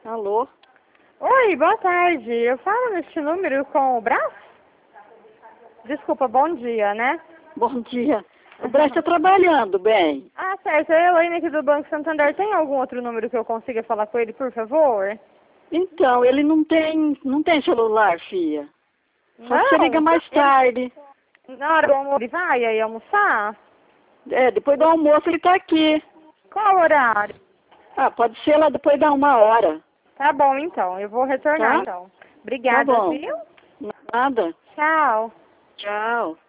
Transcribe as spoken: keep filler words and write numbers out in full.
Alô? Oi, boa tarde. Eu falo neste número com o Brás? Desculpa, bom dia, né? Bom dia. O Brás está trabalhando, bem. Ah, certo. É a Elaine aqui do Banco Santander. Tem algum outro número que eu consiga falar com ele, por favor? Então, ele não tem, não tem celular, filha. Só Não? você liga mais tarde. Na hora do almoço ele vai aí almoçar? É, depois do almoço ele tá aqui. Qual horário? Ah, pode ser lá depois da uma hora. Tá bom, então. Eu vou retornar, Tá? então. Tá Obrigada, bom. viu? Nada. Tchau. Tchau.